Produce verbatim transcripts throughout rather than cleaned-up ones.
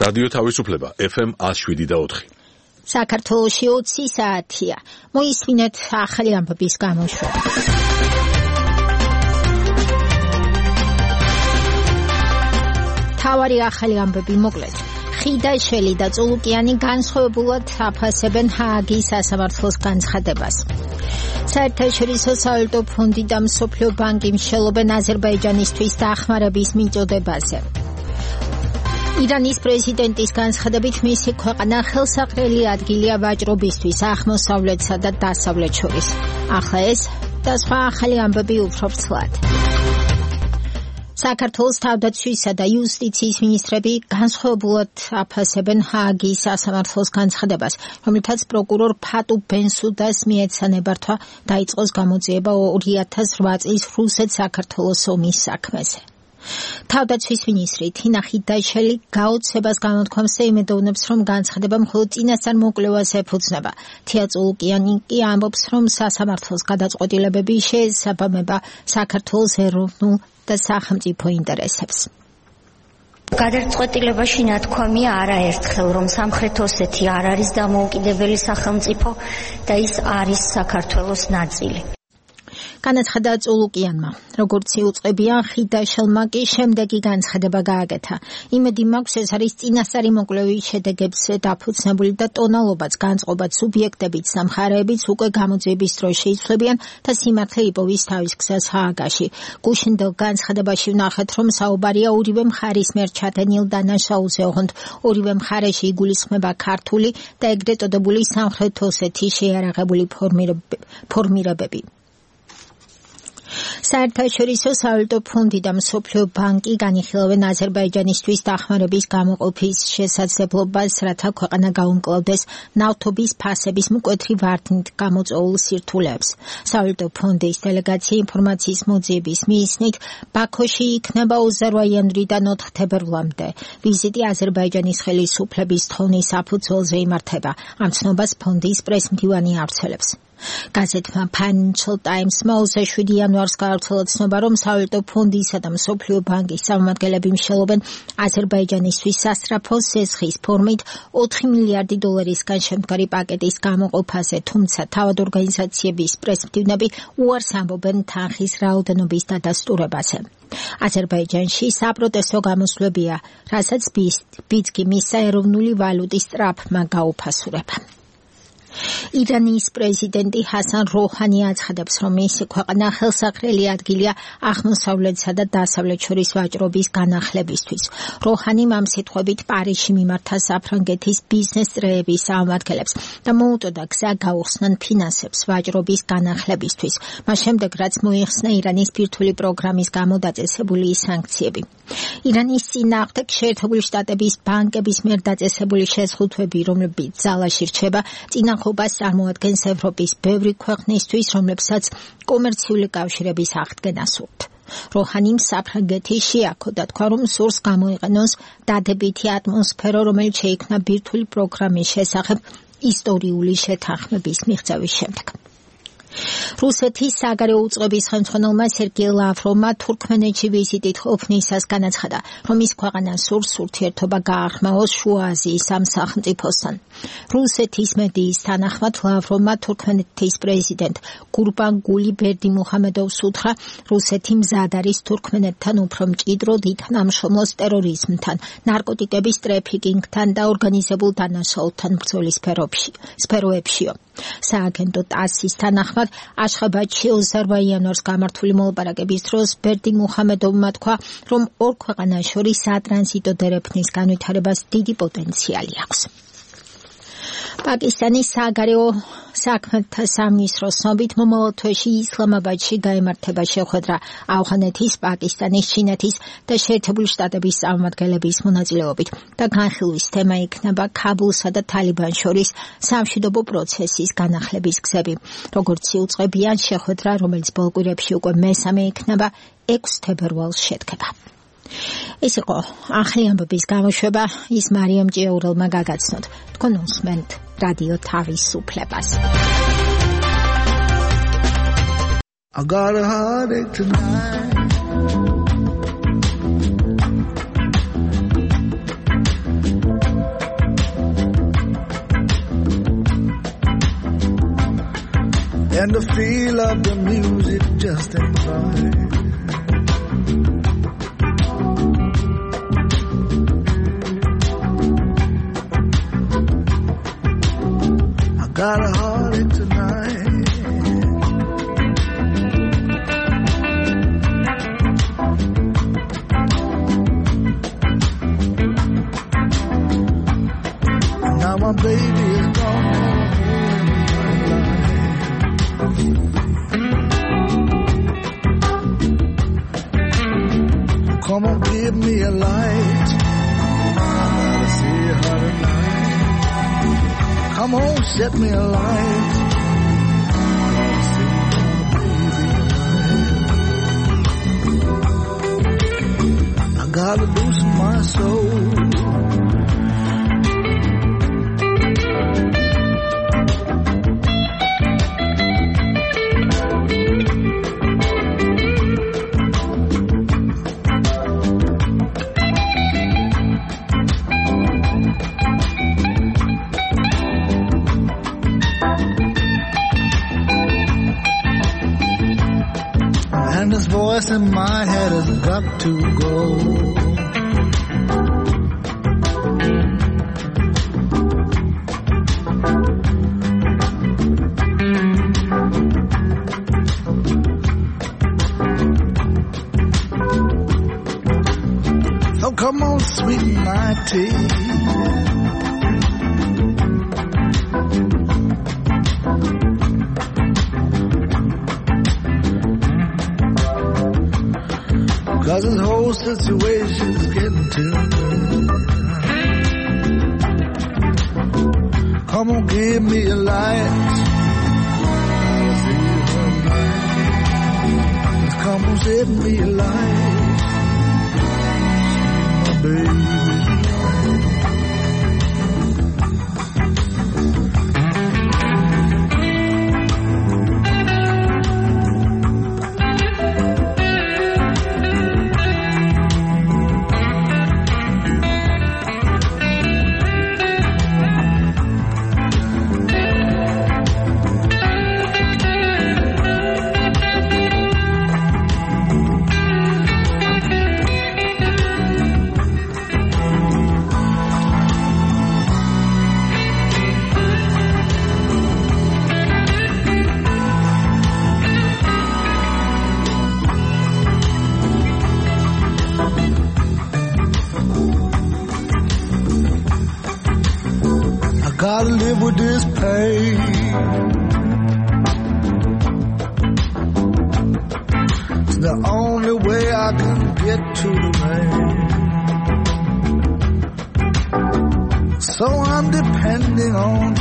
რადიო თავისუფლება ეფ ემ one oh seven point four. საქართველოში ოცი საათია. მოისმინეთ ახალი ამბების გამოშვება. თავარი ახალი ამბები მოკლედ. ხიდაშელი და წულუკიანი განსხვავებულად აფასებენ ჰააგის სასამართლოს განცხადებას. საერთაშორისო სავალუტო ფონდი და მსოფლიო ბანკი მსჯელობენ აზერბაიჯანისთვის დახმარების მიწოდებაზე. ირანის პრეზიდენტის განცხადებით მისი ქვეყანა ხელსაყრელი ადგილია ვაჭრობისთვის აღმოსავლეთსა და დასავლეთ შორის. ახლა ეს და სხვა ახალი ამბები უფრო ვრცლად. საქართველოს თავდაცვისა და იუსტიციის მინისტრები განსხვავებულად აფასებენ ჰააგის სასამართლოს განცხადებას, რომელთაც პროკურორ ფატუ ბენსუდას მიეცა ნებართვა დაიწყოს გამოძიება ორი ათას რვა წლის რუსეთ-საქართველოს ომის საქმეზე. თავდაცვის მინისტრი თინა ხიდაშელი გაოცებას გამოთქვამს და იმედოვნებს, რომ განცხადება მხოლოდ წინასწარ მოკვლევას ეფუძნება. თია წულუკიანი კი ამბობს, რომ სასამართლოს გადაწყვეტილებები შეესაბამება საქართველოს ეროვნულ და სახელმწიფო ინტერესებს. გადაწყვეტილებაში ნათქვამია არაერთხელ, რომ სამხრეთ ოსეთი არ არის დამოუკიდებელი სახელმწიფო და ის არის საქართველოს ნაწილი. განაცხადა წულუკიანმა, როგორც იუწყებიან ხიდაშელმა კი შემდეგი განცხადება გააკეთა. იმედი მაქვს, ეს არის წინასწარი მოკვლევის შედეგებზე დაფუძნებული და ტონალობაც, განწყობაც, სუბიექტებიც და მხარეებიც უკვე გამოძიების დროს შეიცვლებიან და სიმართლე იპოვის თავის გზას ჰააგაში. გუშინდელ განცხადებაში ვნახეთ, რომ საუბარია ორივე მხარის მიერ ჩადენილ დანაშაულზე, ოღონდ ორივე მხარეში იგულისხმება ქართული და ეგრეთ წოდებული სამხრეთ ოსეთის შეიარაღებული ფორმირებები. საერთაშორისო სავალუტო ფონდი და მსოფლიო ბანკი განიხილავენ აზერბაიჯანისთვის დახმარების გამოყოფის შესაძლებლობას, რათა ქვეყანა გაუმკლავდეს ნავთობის ფასების მკვეთრი ვარდნით გამოწვეულ სირთულეებს. სავალუტო ფონდის დელეგაცია ინფორმაციის მოძიების მიზნით ბაქოში იქნება ოცდაოთხ იანვრიდან ოთხ თებერვლამდე. ვიზიტი აზერბაიჯანის ხელისუფლების თხოვნის საფუძველზე იმართება. ამ ცნობას ფონდის პრესმდივანი ავრცელებს. გაზეთმა Financial Times-მა ოცდაშვიდი იანვარს გაავრცელა ცნობა, რომ სავალუტო ფონდისა და მსოფლიო ბანკის წარმომადგენლები მსჯელობენ აზერბაიჯანისთვის სასწრაფო სესხის ფორმით ოთხი მილიარდი დოლარისგან შემდგარი პაკეტის გამოყოფაზე, თუმცა თავად ორგანიზაციების პრესმდივნები უარს ამბობენ თანხის რაოდენობის დადასტურებაზე. აზერბაიჯანში საპროტესტო გამოსვლებია, რასაც ბიძგი მისცა ეროვნული ვალუტის სწრაფმა გაუფასურება. ირანის პრეზიდენტი ჰასან როჰანი აცხადებს, რომ მისი ქვეყანა ხელსაყრელი ადგილია აღმოსავლეთსა და დასავლეთ შორის ვაჭრობის განახლებისთვის. როჰანიმ ამ სიტყვებით პარიზში მიმართა საფრანგეთის ბიზნეს წრეების წარმომადგენლებს და მოუწოდა გზა გაუხსნან ფინანსებს ვაჭრობის განახლებისთვის, მას შემდეგ რაც მოიხსნა ირანის ბირთვული პროგრამის გამო დაწესებული სანქციები. ირანის წინააღმდეგ შეერთებული შტატების ბანკების მიერ დაწესებული შეზღუდვები, რომლებიც ძალაში რჩება, წინახობას წარმოადგენს ევროპის ბევრი ქვეყნისთვის, რომლებსაც კომერციული კავშირების აღდგენა სურთ. როჰანიმ საფრანგეთის შეაქო და თქვა, რომ სურს გამოიყენოს დადებითი ატმოსფერო, რომელიც შეიქმნა ბირთვული პროგრამის შესახებ ისტორიული შეთანხმების მიღწევის შემდეგ. რუსეთის საგარეო უწყების ხელმძღვანელმა სერგეი ლავროვმა თურქმენეთში ვიზიტით ყოფნისას განაცხადა, რომ ის ქვეყანა სურს ურთიერთობა გააღრმაოს შუა აზიის ამ სახელმწიფოსთან. რუსეთის მედიის თანახმად ლავროვმა თურქმენეთის პრეზიდენტ გურბანგული ბერდიმუჰამედოვს უთხრა, რუსეთი მზად არის თურქმენეთთან უფრო მჭიდროდ ითანამშრომლოს ტერორიზმთან, ნარკოტიკების ტრეფიკინგთან და ორგანიზებულ დანაშაულთან ბრძოლის სფეროებშიო. სააგენტო ტასის თანახმად აშხაბადში ოცდაოთხ იანვარს გამართული მოლაპარაკების დროს ბერდიმუჰამედოვმა თქვა, რომ ორ ქვეყანას შორის სატრანზიტო დერეფნის განვითარებას დიდი პოტენციალი აქვს. პაკისტანის საგარეო საქმეთა სამინისტროს ცნობით მომავალ თვეში ისლამაბადში გაემართება შეხვედრა ავღანეთის, პაკისტანის, ჩინეთის და შეერთებული შტატების წარმომადგენლების მონაწილეობით და განხილვის თემა იქნება ქაბულსა და თალიბანს შორის სამშვიდობო პროცესის განახლების გზები. როგორც იუწყებიან, შეხვედრა, რომელიც ბოლო კვირებში უკვე მესამე იქნება, ექვსი თებერვალს შედგება. ეს იყო ახალი ამბების გამოშვება, ის მარიამ ჭიაურელმა გაგაცნოთ. თქვენ უსმენთ რადიო თავისუფლებას. I got a heartache tonight. And the feel of the music just ain't right. I got a heartache tonight. And now my baby is gone. Come on, give me a light. I gotta see her tonight. Come on, set me a light. Gotta see my baby tonight. I gotta loosen my soul. Voice in my head has got to go. So come on, sweeten my tea. Cause this whole situation's getting to me. Come on, give me a light. Just come on, set me a light. My baby. Gotta live with this pain. It's the only way I can get to the rain. So I'm depending on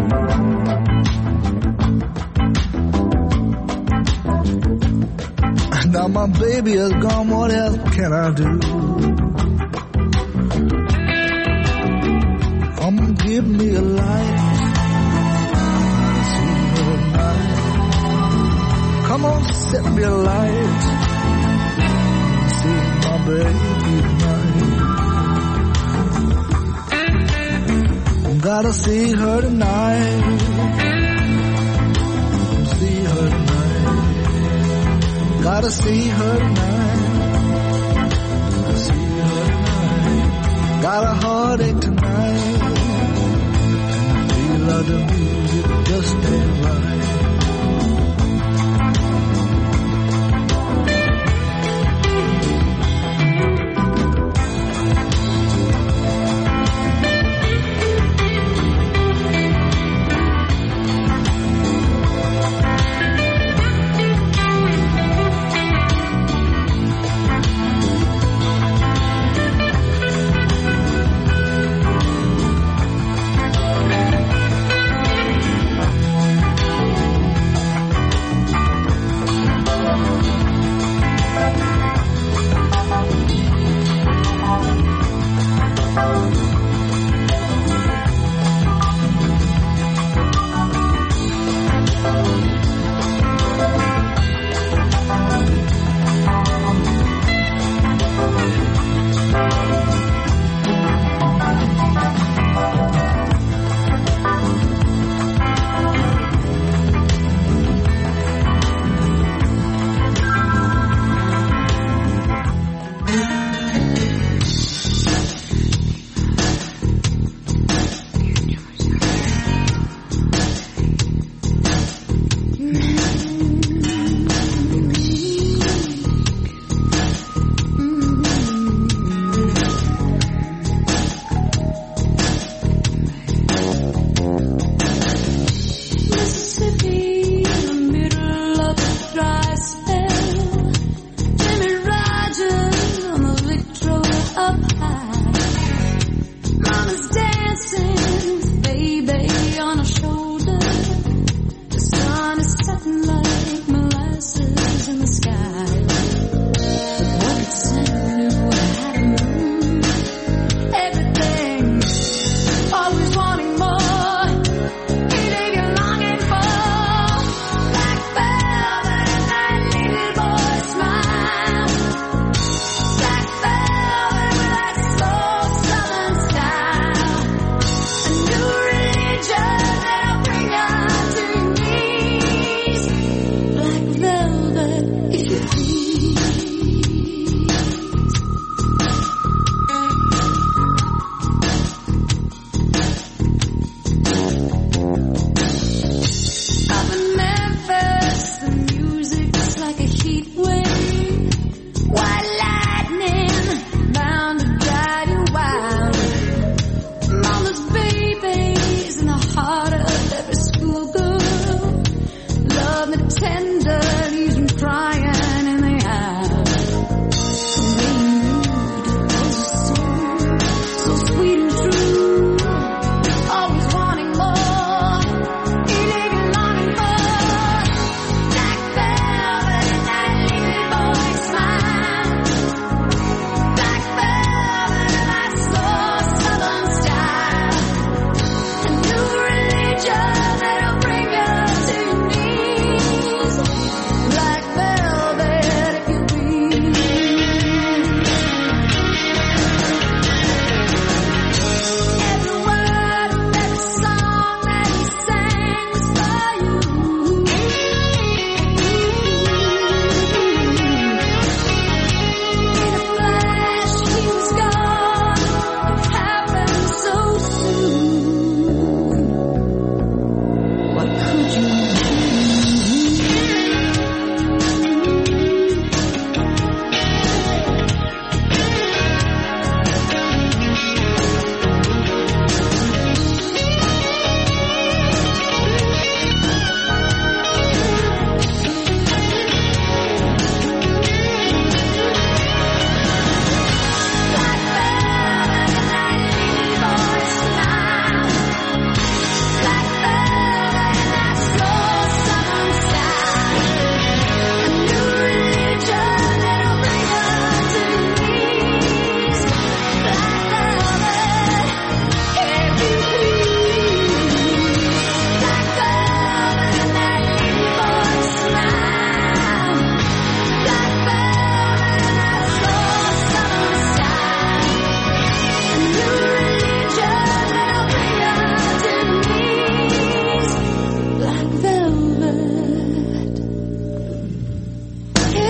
you. Now my baby is gone, what else can I do? Give me a light. I see her tonight. Come on, set me a light. I see my baby tonight. Gotta see her tonight. See her tonight. Gotta see her tonight. See her tonight. Got a heartache tonight. The music just ain't right.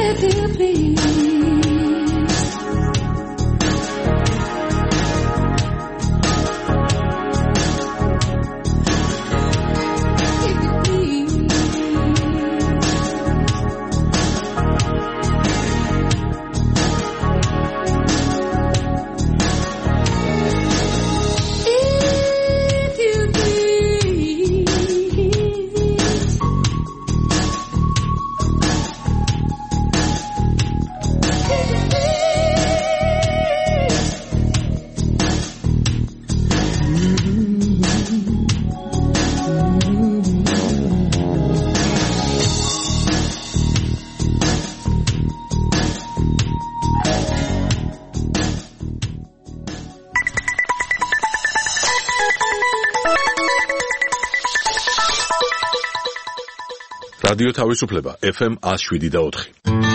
რადიო თავისუფლება ეფ ემ one oh seven და four.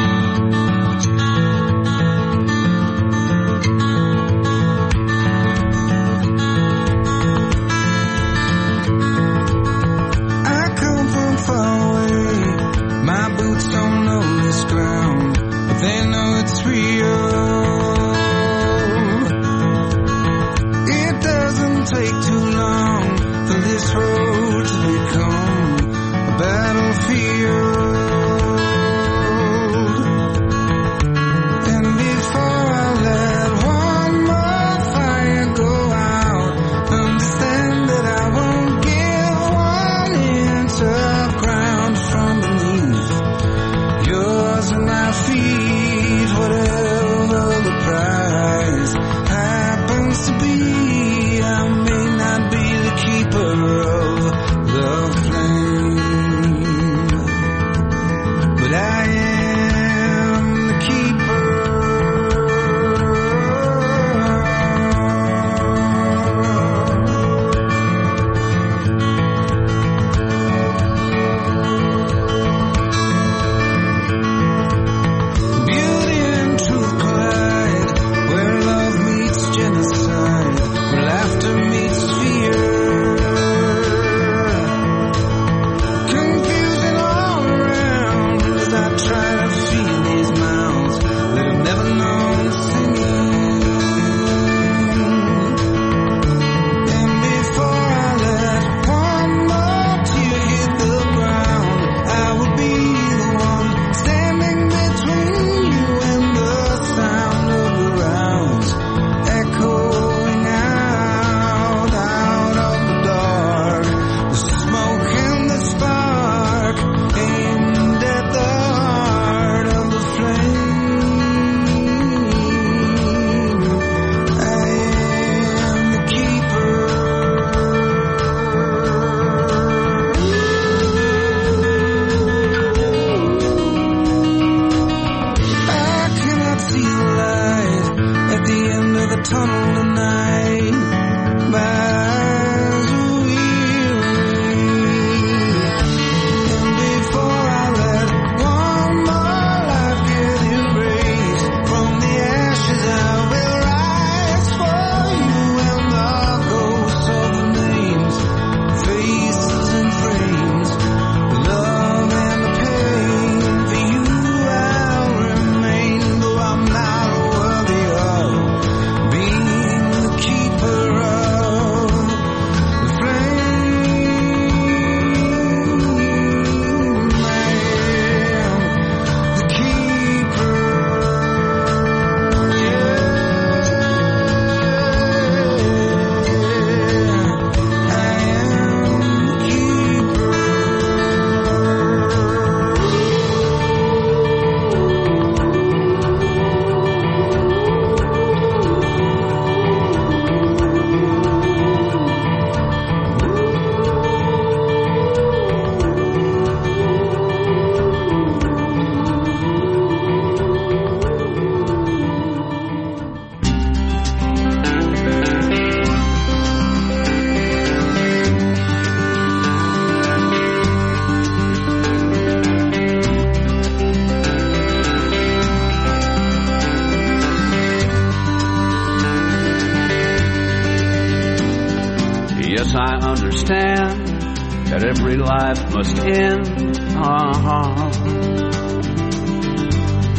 I understand that every life must end. Uh-huh.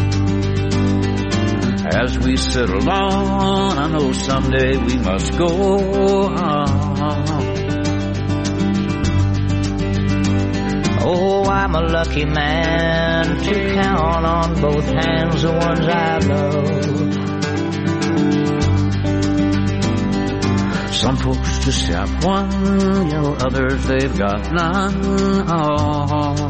as we sit alone, I know someday we must go on. Oh, I'm a lucky man to count on both hands the ones I love. Some folks just have one, you know, others they've got none. Oh.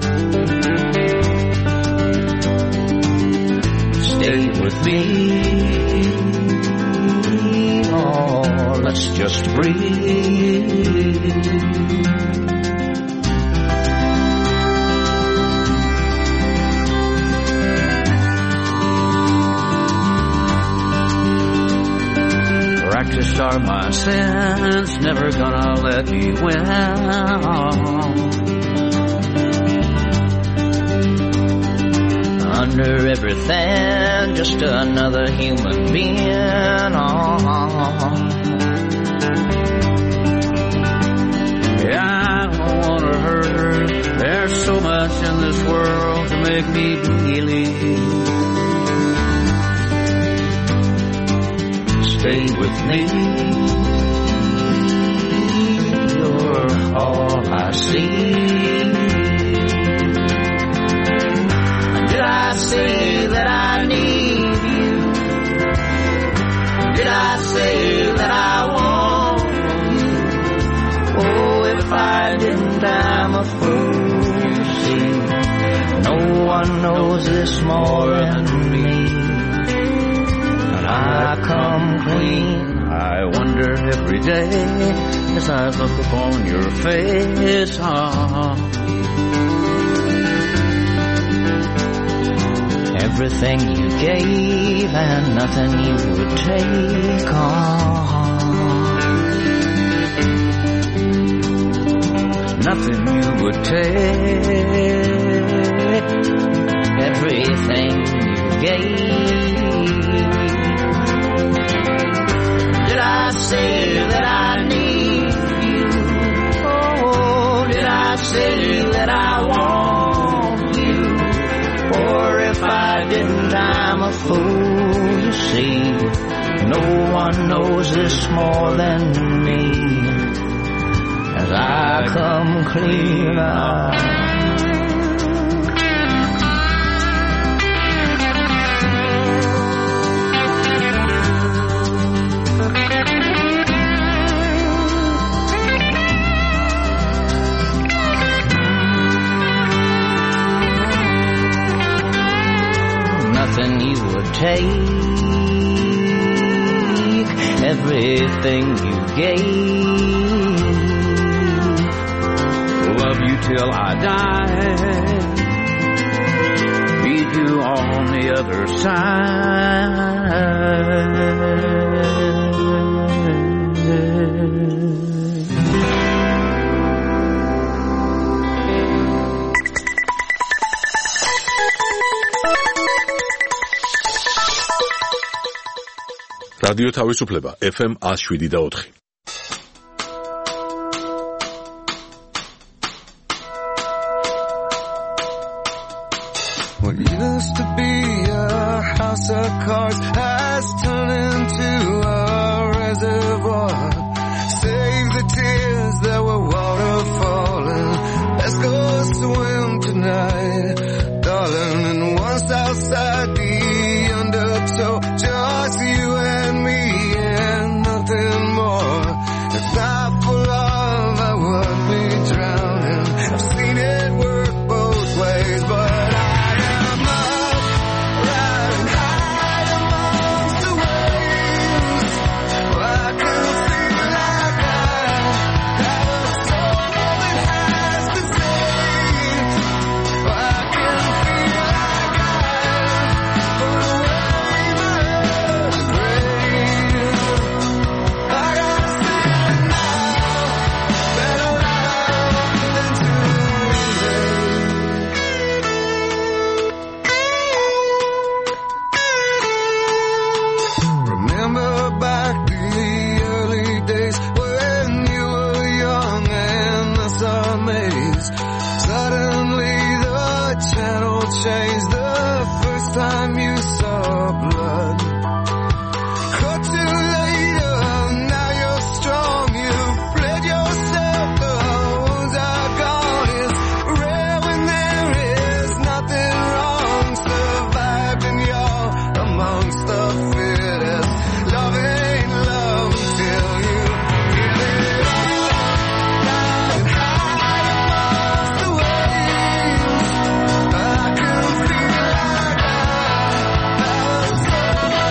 Stay with me, oh, let's just breathe. Practice are my sins, never gonna let me win. Under everything, just another human being. Oh. Yeah, I don't wanna hurt her. There's so much in this world to make me believe. Stay with me, you're all I see. Did I say that I need you? Did I say that I want you? Oh, if I didn't, I'm a fool, you see. No one knows this more than me. I come clean. I wonder every day as I look upon your face. Oh. Everything you gave and nothing you would take on. Nothing you would take. Everything you gave. Did I say that I need you? Oh, did I say that I want you? Or if I didn't, I'm a fool, you see. No one knows this more than me. As I come clean out. Nothing you would take, everything you gave. Love you till I die, meet you on the other side. რადიო თავისუფლება ეფ ემ one oh seven და four. What used to be a house of cards has turned into a reservoir. Save the tears that were waterfalling. Let's go swim tonight, darling. And once outside the undertow, just you and me and nothing more. If not for love, I would be drowning. I've seen it work both ways, but changed the the first time you saw blood. Cut to later, now you're strong. You've bled yourself, the wounds are gone. It's rare when there is nothing wrong. Survived and you're amongst the fittest. Love ain't love until you give it all. Flying high amongst the waves, I can feel like I was so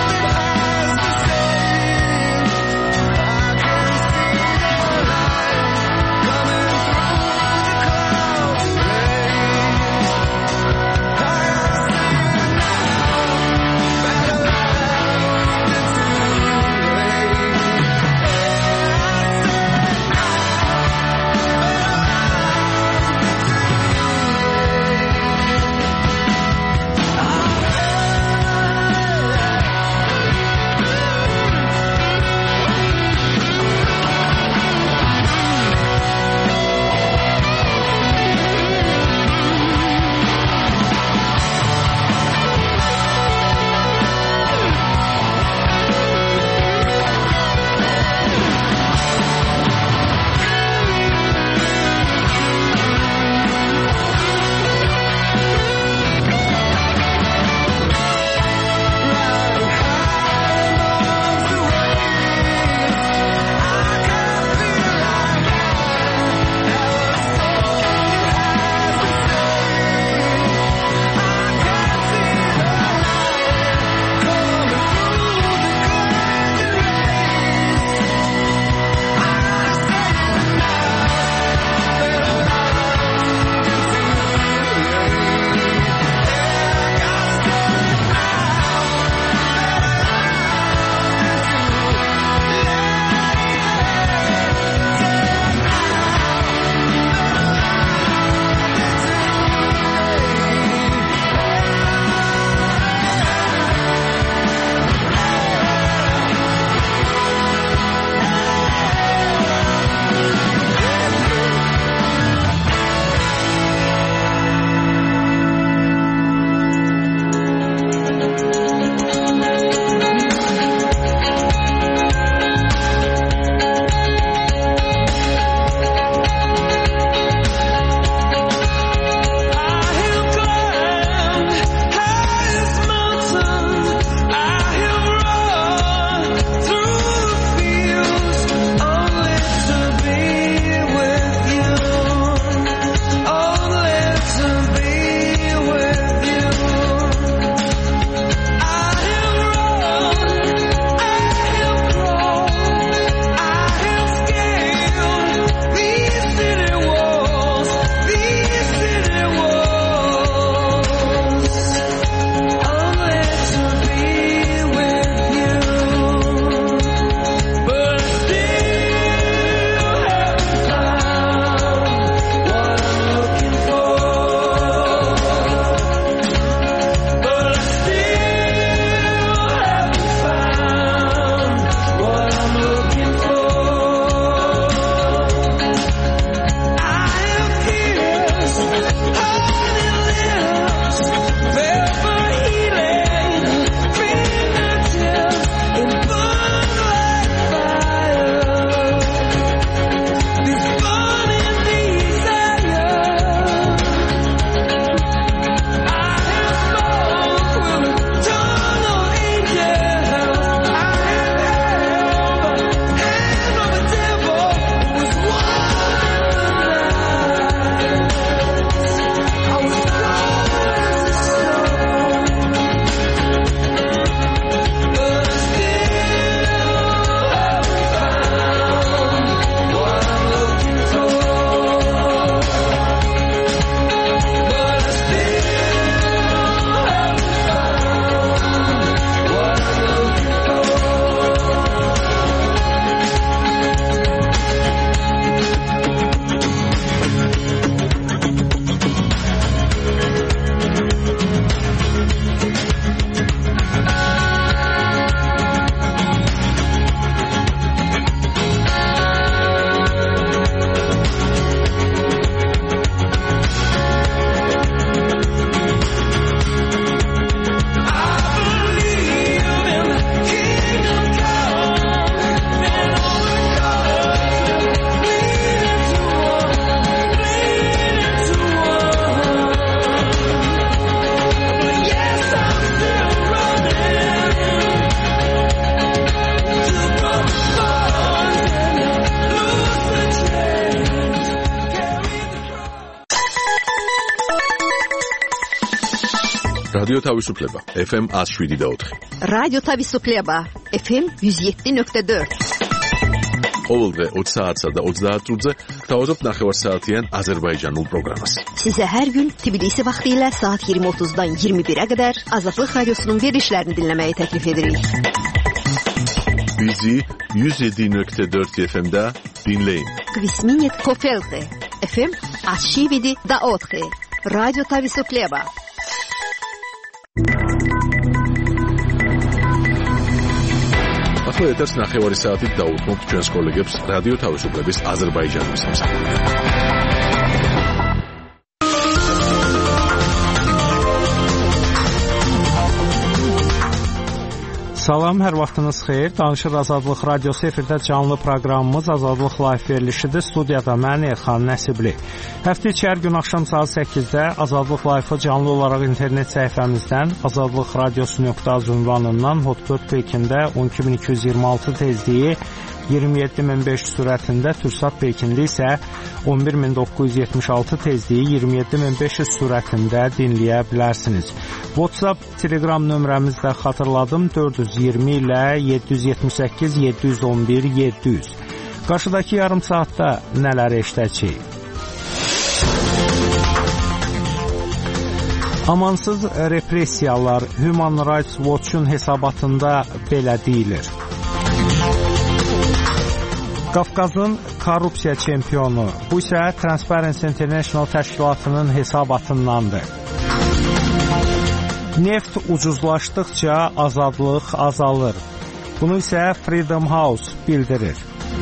რადიო თავისუფლება ეფ ემ one oh seven point four. რადიო თავისუფლება ეფ ემ one oh seven point four. ყოველდღე ოცი საათსა და ოცდაათ წუთზე გთავაზობთ ნახევარსაათიან აზერბაიჯანულ პროგრამას. Size her gün Tbilisi vaxtilə saat yirmi otuzdan iyirmi birə qədər Azadlıq Radiosunun verilişlərini dinləməyi təklif edirik. Bizi one oh seven point four eff em'da dinleyin. Kvisminit Kofelte eff em one oh seven point four. Radyo Tavisupleba. ახლა ეთერს ნახევარი საათით დაუთმობთ ჩვენს კოლეგებს რადიო თავისუფლების აზერბაიჯანის სამსახურიდან. Salam, hər vaxtınız xeyir. Danışır Azadlıq Radiosu efirdə canlı proqramımız Azadlıq Live verilişidir. Studiyada mən Elxan Nəsibli. Həftə içi hər gün axşam saat səkkizdə Azadlıq Live-ı canlı olaraq internet səhifəmizdən azadlıq radiosu nöqtə az ünvanından Hotbird pekində on iki min iki yüz iyirmi altı tezliyi iyirmi yeddi min beş yüz sürətində, Türksat pekində isə on bir min doqquz yüz yetmiş altı tezliyi iyirmi yeddi min beş yüz sürətində dinləyə bilərsiniz. WhatsApp, Telegram nömrəmizi də xatırladım, dörd yüz iyirmi ilə yeddi yüz yetmiş səkkiz yeddi yüz on bir yeddi yüz. Qarşıdakı yarım saatda nələr eşidəcəyik? Amansız repressiyalar Human Rights Watch-un hesabatında belə deyilir. Qafqazın korrupsiya çempionu, bu isə Transparency International təşkilatının hesabatındandır. Neft ucuzlaşdıqca azadlıq azalır. Bunu isə Freedom House bildirir.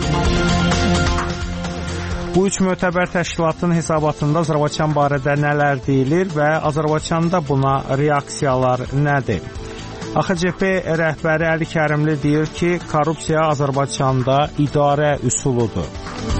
Bu üç mötəbər təşkilatın hesabatında Azərbaycan barədə nələr deyilir və Azərbaycanda buna reaksiyalar nədir? A X C P rəhbəri Əli Kərimli deyir ki, korrupsiya Azərbaycanda idarə üsuludur.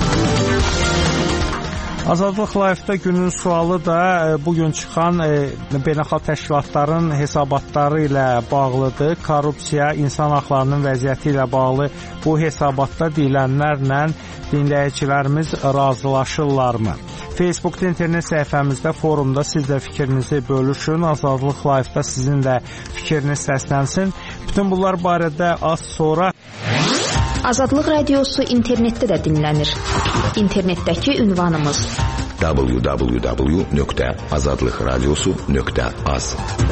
Azadlıq Live-da günün sualı da bugün çıxan e, beynəlxalq təşkilatların hesabatları ilə bağlıdır. Korrupsiya, insan haqlarının vəziyyəti ilə bağlı bu hesabatda deyilənlərlə dinləyicilərimiz razılaşırlarmı? Facebookda internet səhifəmizdə, forumda siz də fikrinizi bölüşün. Azadlıq Live-da sizin də fikriniz səslənsin. Bütün bunlar barədə az sonra Azadlıq Radiosu internetdə də dinlənir. İnternetdəki ünvanımız w w w nöqtə azadlıq radiosu nöqtə az.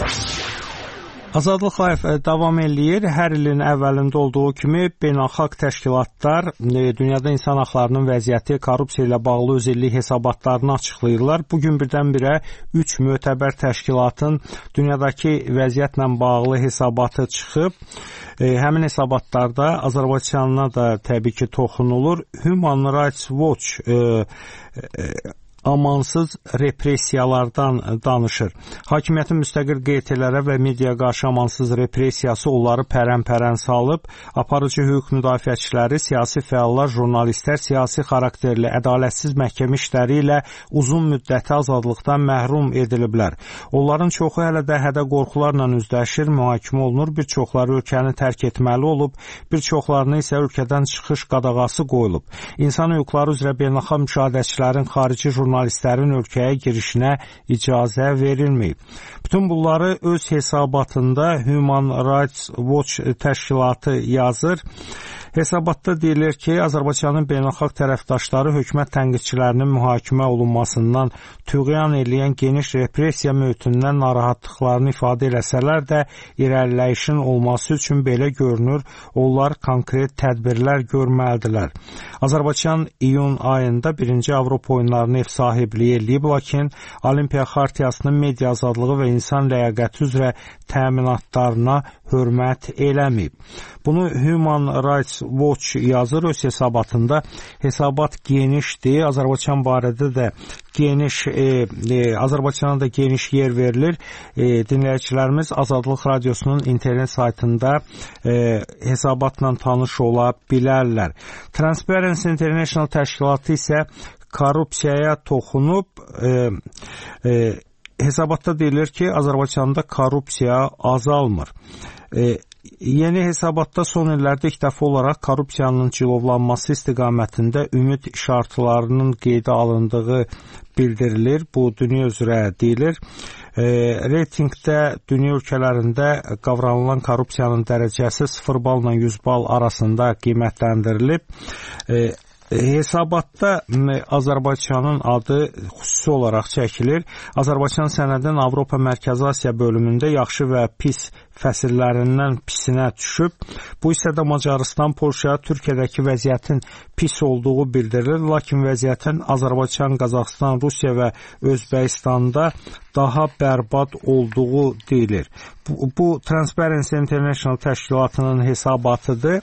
Azadlıq Live davam eləyir. Hər ilin əvvəlində olduğu kimi beynəlxalq təşkilatlar dünyada insan haqlarının vəziyyəti, korrupsiya ilə bağlı öz illik hesabatlarını açıqlayırlar. Bugün birdən-birə üç mötəbər təşkilatın dünyadakı vəziyyətlə bağlı hesabatı çıxıb. E, həmin hesabatlarda Azərbaycanına da təbii ki toxunulur. Human Rights Watch e, e, amansız repressiyalardan danışır. Hakimiyyətin müstəqil Q T-lərə və mediaya qarşı amansız repressiyası onları pərən-pərən salıb, aparıcı hüquq müdafiəçiləri, siyasi fəallar, jurnalistlər, siyasi xarakterli ədalətsiz məhkəmə işləri ilə uzun müddəti azadlıqdan məhrum ediliblər. Onların çoxu hələ də hədə qorxularla üzləşir, mühakimə olunur, bir çoxları ölkəni tərk etməli olub, bir çoxlarına isə ölkədən çıxış qadağası qoyulub. İnsan hüquqları üzrə beynəlxalq müşahidəçilərin, xarici jurnalistlərin jurnalistlərin ölkəyə girişinə icazə verilməyib. Bütün bunları öz hesabatında Human Rights Watch təşkilatı yazır. Hesabatda deyilir ki, Azərbaycanın beynəlxalq tərəfdaşları hökumət tənqidçilərinin mühakimə olunmasından, tüğyan eləyən geniş repressiya mühitindən narahatlıqlarını ifadə eləsələr də, irəliləyişin olması üçün belə görünür, onlar konkret tədbirlər görməlidirlər. Azərbaycan iyun ayında birinci Avropa oyunlarını ev sahibliyi eləyib, lakin Olimpiya Xartiyasının media azadlığı və insan ləyaqəti üzrə təminatlarına hörmət eləməyib. Bunu Human Rights Watch yazır öz hesabatında. Hesabat genişdir. Azərbaycan barədə də geniş, e, e, Azərbaycana da geniş yer verilir. E, dinləyicilərimiz Azadlıq Radiosunun internet saytında e, hesabatla tanış ola bilərlər. Transparency International təşkilatı isə korrupsiyaya toxunub, e, e, hesabatda deyilir ki, Azərbaycanda korrupsiya azalmır. E, Yeni hesabatda son illərdə ilk dəfə olaraq korrupsiyanın cilovlanması istiqamətində ümid işartılarının qeydə alındığı bildirilir. Bu dünya üzrə deyilir. E, reytingdə dünya ölkələrində qavranılan korrupsiyanın dərəcəsi sıfır balla yüz bal arasında qiymətləndirilib. E, Hesabatda Azərbaycanın adı xüsusi olaraq çəkilir. Azərbaycan sənədin Avropa Mərkəzi Asiya bölümündə yaxşı və pis fəsillərindən pisinə düşüb. Bu hissədə Macarıstan, Polşa, Türkiyədəki vəziyyətin pis olduğu bildirilir. Lakin vəziyyətin Azərbaycan, Qazaxıstan, Rusiya və Özbəkistanda daha bərbad olduğu deyilir. Bu, bu Transparency International təşkilatının hesabatıdır.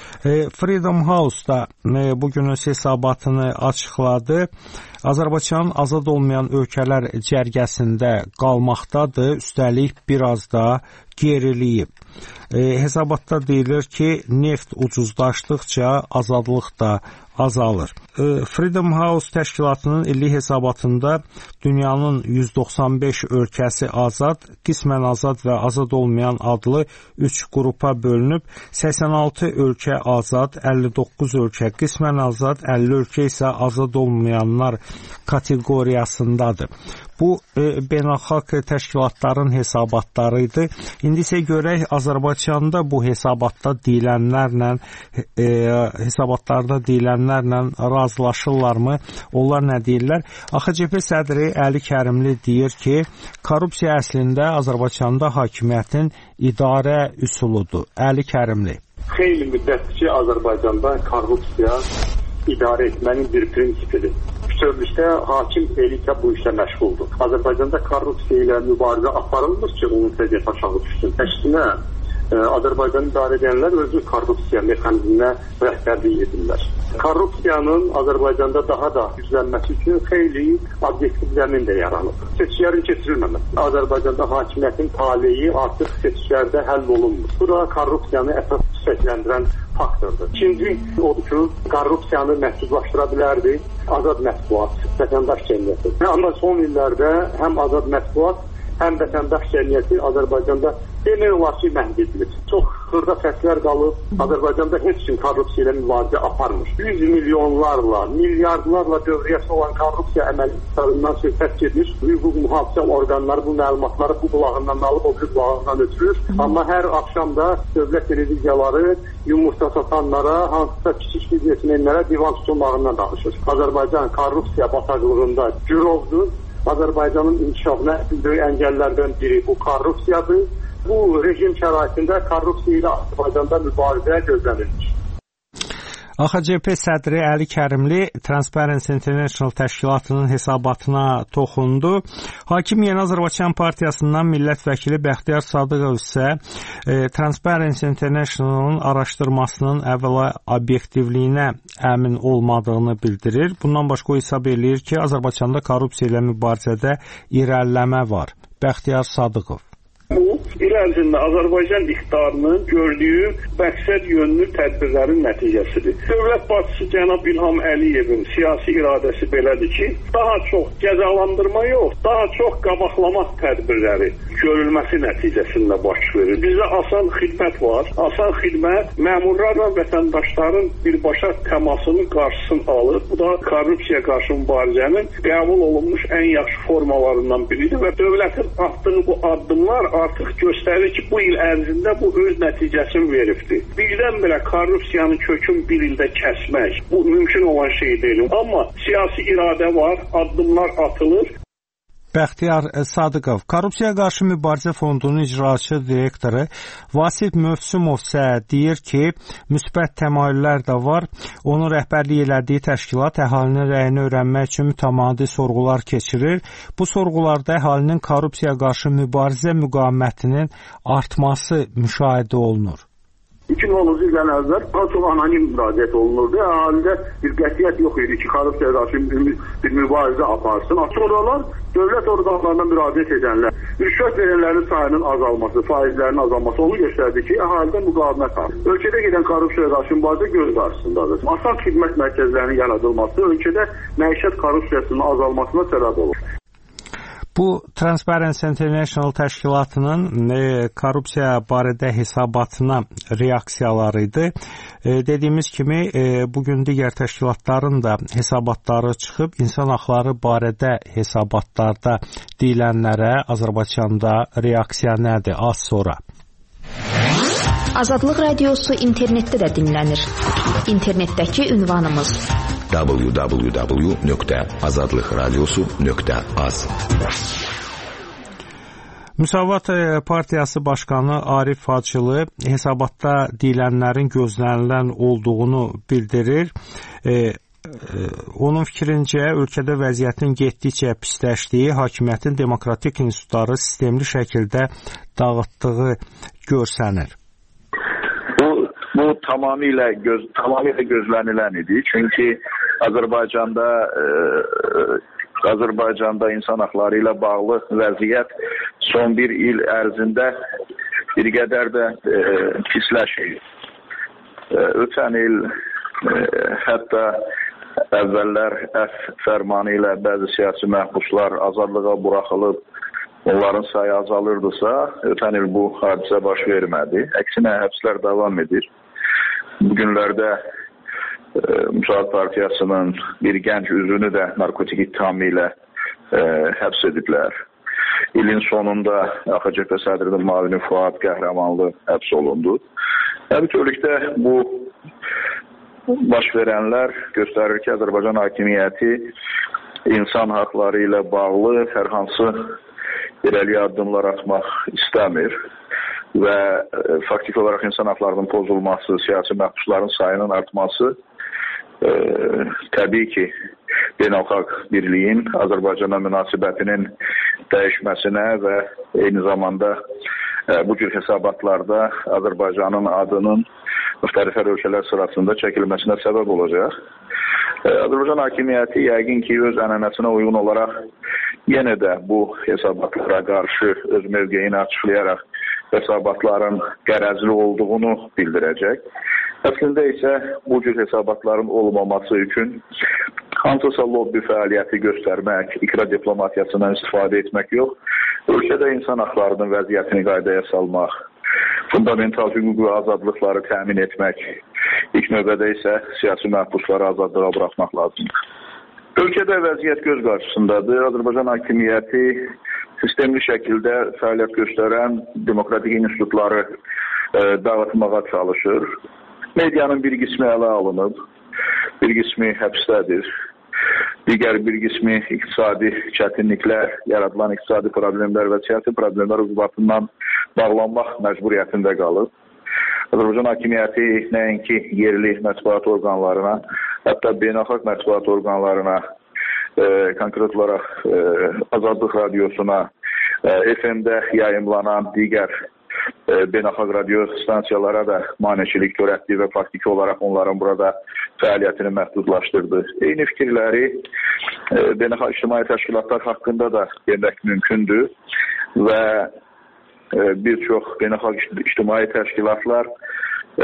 Freedom House da bugünün hesabatını açıqladı. Azərbaycan azad olmayan ölkələr cərgəsində qalmaqdadır, üstəlik biraz da geriliyib. E, hesabatda deyilir ki, neft ucuzlaşdıqca azadlıq da azalır. E, Freedom House təşkilatının illik hesabatında dünyanın yüz doxsan beş ölkəsi azad, qismən azad və azad olmayan adlı üç qrupa bölünüb. səksən altı ölkə azad, əlli doqquz ölkə qismən azad, əlli ölkə isə azad olmayanlar kateqoriyasındadır. Bu e, beynəlxalq təşkilatların hesabatları idi. İndi isə görək Azərbaycanda bu hesabatda deyilənlərlə e, hesabatlarda deyilənlərlə razılaşırlarmı? Onlar nə deyirlər? A X C P sədri Əli Kərimli deyir ki, korrupsiya əslində Azərbaycanda hakimiyyətin idarə üsuludur. Əli Kərimli. Xeyli müddətdir ki, Azərbaycanda korrupsiya idarə etmənin bir prinsipidir. Bütövlükdə hakim elitə bu işlə məşğuldur. Azərbaycanda korrupsiya ilə mübarizə aparılmır ki, onun səviyyəti aşağı düşsün. Əksinə, Azərbaycanı idarə edənlər özü korrupsiya mexanizminə rəhbərlik edirlər. Korrupsiyanın Azərbaycanda daha da güclənməsi üçün xeyli obyektiv zəmin də yaranıb. Seçkilərin keçirilməməsi. Azərbaycanda hakimiyyətin taleyi artıq seçkilərdə həll olunmur. Bu da korrupsiyanı əsas çiçəkləndirən faktordur. İkinci odur ki, korrupsiyanı məhdudlaşdıra bilərdi azad mətbuat, vətəndaş cəmiyyəti. Amma son illərdə həm azad mətbuat, həm vətəndaş cəmiyyəti Azərbaycanda demək olar ki, məhv edilir. Çox xırda fəslər qalıb, Azərbaycanda heç kim korrupsiya ilə mübarizə aparmır. yüz milyonlarla, milyardlarla dövriyyəsi olan korrupsiya əməliyyatlarından söhbət gedir. Hüquq mühafizə orqanları bu məlumatları bu qulağından alıb, o bir qulağından ötürür. Amma hər axşam da dövlət televiziyaları yumurta satanlara, hansısa kiçik biznesmenlərə divan tutulmağından danışır. Azərbaycan korrupsiya bataqlığında gürovdur. Azərbaycanın inkişafına böyük əngəllərdən biri bu korrupsiyadır. Bu rejim şəraitində korrupsiya ilə Azərbaycanda mübarizəyə gözlənilmiş. A X C P sədri Əli Kərimli Transparency International təşkilatının hesabatına toxundu. Hakim Yeni Azərbaycan Partiyasından millət vəkili Bəxtiyar Sadıqov isə e, Transparency International'ın araşdırmasının əvvəla obyektivliyinə əmin olmadığını bildirir. Bundan başqa o hesab eləyir ki, Azərbaycanda korrupsiya ilə mübarizədə irəliləmə var. Bəxtiyar Sadıqov. Bu, il ərzində Azərbaycan iqtidarının gördüyü məqsəd yönlü tədbirlərin nəticəsidir. Dövlət başçısı cənab İlham Əliyevin siyasi iradəsi belədir ki, daha çox cəzalandırma yox, daha çox qabaqlamaq tədbirləri görülməsi nəticəsində baş verir. Bizdə asan xidmət var. Asan xidmət məmurlarla vətəndaşların birbaşa təmasının qarşısını alır. Bu da korrupsiya qarşı mübarizənin qəbul olunmuş ən yaxşı formalarından biridir və dövlətin atdığı bu addımlar artıq göstərir ki, bu il ərzində bu öz nəticəsini veribdir. Birdən-birə korrupsiyanın kökün bir ildə kəsmək, bu mümkün olan şey deyil. Amma siyasi iradə var, addımlar atılır. Bəxtiyar Sadıqov, Korrupsiya qarşı mübarizə fondunun icraçı direktoru Vasif Mövsümov isə deyir ki, müsbət təmayüllər də var. Onun rəhbərlik elədiyi təşkilat əhalinin rəyini öyrənmək üçün mütəmadi sorğular keçirir. Bu sorğularda əhalinin korrupsiya qarşı mübarizə müqavimətinin artması müşahidə olunur. iki min on doqquz ildən əvvəl daha çox anonim müraciət olunurdu. Əhalində bir qətiyyət yox idi ki, korrupsiya qarşı bir mübarizə aparsın. Sonralar dövlət orqanlarına müraciət edənlər, rüşvət verənlərin sayının azalması, faizlərin azalması onu göstərdi ki, əhalidə müqavimət var. Ölkədə gedən korrupsiya qarşı mübarizə göz qarşısındadır. Asan xidmət mərkəzlərinin yaradılması ölkədə məişət korrupsiyasının azalmasına səbəb olur. Bu Transparency International təşkilatının e, korrupsiya barədə hesabatına reaksiyaları idi. E, dediyimiz kimi e, bugün digər təşkilatların da hesabatları çıxıb, insan haqları barədə hesabatlarda deyilənlərə Azərbaycanda reaksiya nədir? Az sonra. Azadlıq Radiosu internetdə də dinlənir. İnternetdəki ünvanımız w w w nöqtə azadlıq radiosu nöqtə az. Müsavat Partiyası Başqanı Arif Hacılı hesabatda deyilənlərin gözlənilən olduğunu bildirir. E, e, onun fikrincə, ölkədə vəziyyətin getdikcə pisləşdiyi, hakimiyyətin demokratik institutları sistemli şəkildə dağıtdığı görsənir. Bu tamamilə göz tamamilə gözlənilən idi. Çünki Azərbaycanda e, Azərbaycanda insan haqları ilə bağlı vəziyyət son bir il ərzində bir qədər də e, pisləşir. E, ötən il e, hətta əvvəllər əf fərmanı ilə bəzi siyasi məhbuslar azadlığa buraxılıb, onların sayı azalırdısa, ötən il bu hadisə baş vermədi. Əksinə həbslər davam edir. Bugünlərdə e, Müsavat Partiyasının bir gənc üzünü də narkotik ittihamı ilə e, həbs ediblər. İlin sonunda A X C P sədrinin müavini Fuad Qəhrəmanlı həbs olundu. Bütövlükdə bu baş verənlər göstərir ki, Azərbaycan hakimiyyəti insan haqları ilə bağlı hər hansı irəli addımlar atmaq istəmir və e, faktik olaraq insan haqlarının pozulması, siyasi məhbusların sayının artması e, təbii ki, beynəlxalq birliyin Azərbaycana münasibətinin dəyişməsinə və eyni zamanda e, bu cür hesabatlarda Azərbaycanın adının müxtəlif ölkələr sırasında çəkilməsinə səbəb olacaq. E, Azərbaycan hakimiyyəti yəqin ki, öz ənənəsinə uyğun olaraq yenə də bu hesabatlara qarşı öz mövqeyini açıqlayaraq hesabatların qərəzli olduğunu bildirəcək. Əslində isə bu cür hesabatların olmaması üçün hansısa lobbi fəaliyyəti göstərmək, ikra diplomatiyasından istifadə etmək yox, ölkədə insan haqlarının vəziyyətini qaydaya salmaq, fundamental hüquq və azadlıqları təmin etmək, ilk növbədə isə siyasi məhbusları azadlığa buraxmaq lazımdır. Ölkədə vəziyyət göz qarşısındadır. Azərbaycan hakimiyyəti sistemli şəkildə fəaliyyət göstərən demokratik institutları e, dağıtmağa çalışır. Medianın bir qismi ələ alınıb, bir qismi həbsdədir. Digər bir qismi iqtisadi çətinliklər, yaradılan iqtisadi problemlər və siyasi problemlər ucbatından bağlanmaq məcburiyyətində qalıb. Azərbaycan hakimiyyəti nəinki yerli mətbuat orqanlarına, hətta beynəlxalq mətbuat orqanlarına, e, konkret olaraq e, Azadlıq Radiosuna, e, F M-də yayımlanan digər e, beynəlxalq radio stansiyalara da maneçilik törətdi və faktiki olaraq onların burada fəaliyyətini məhdudlaşdırdı. Eyni fikirləri e, beynəlxalq ictimai təşkilatlar haqqında da demək mümkündür və e, bir çox beynəlxalq ictimai təşkilatlar e,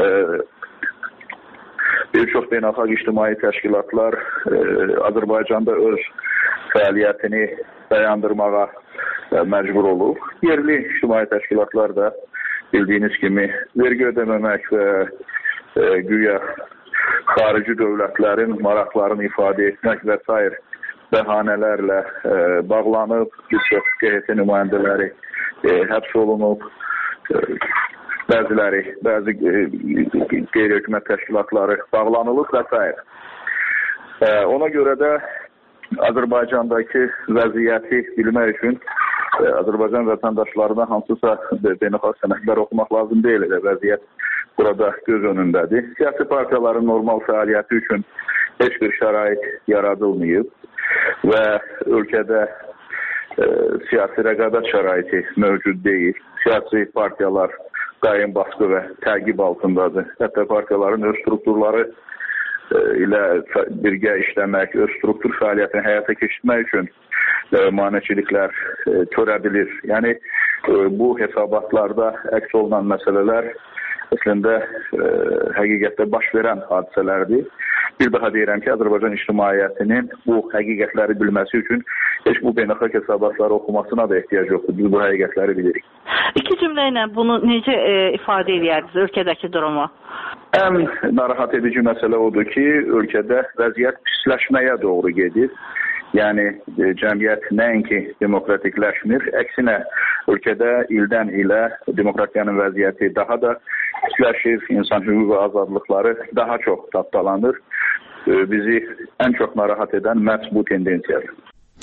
Bir çox beynəlxalq ictimai təşkilatlar e, Azərbaycanda öz fəaliyyətini dayandırmağa e, məcbur olub. Yerli ictimai təşkilatlar da bildiyiniz kimi vergi ödəməmək və e, güya xarici dövlətlərin maraqlarını ifadə etmək və s. bəhanələrlə e, bağlanıb, bir çox Q H T nümayəndələri e, həbs olunub. E, Bəziləri, bəzi qeyri-hökumət təşkilatları bağlanılıb və s. Ona görə də Azərbaycandakı vəziyyəti bilmək üçün Azərbaycan vətəndaşlarına hansısa beynəlxalq sənədlər oxumaq lazım deyil. Vəziyyət burada göz önündədir. Siyasi partiyaların normal fəaliyyəti üçün heç bir şərait yaradılmayıb və ölkədə e, siyasi rəqabət şəraiti mövcud deyil. Siyasi partiyalar daim baskı və təqib altındadır. Hətta partiyaların öz strukturları e, ilə birgə işləmək, öz struktur fəaliyyətini həyata keçirmək üçün e, maneçiliklər e, törədilir. Yəni e, bu hesabatlarda əks olunan məsələlər əslində e, həqiqətdə baş verən hadisələrdir. bir daha deyirəm ki, Azərbaycan ictimaiyyətinin bu həqiqətləri bilməsi üçün heç bu beynəlxalq hesabatları oxumasına da ehtiyac yoxdur. Biz bu həqiqətləri bilirik. İki cümlə ilə bunu necə e, ifadə edərdiniz ölkədəki durumu? Ən narahat edici məsələ odur ki, ölkədə vəziyyət pisləşməyə doğru gedir. Yəni e, cəmiyyət nəinki demokratikləşmir, əksinə ölkədə ildən ilə demokratiyanın vəziyyəti daha da pisləşir, insan hüquq və azadlıqları daha çox tapdalanır. E, bizi ən çox narahat edən məhz bu tendensiyadır.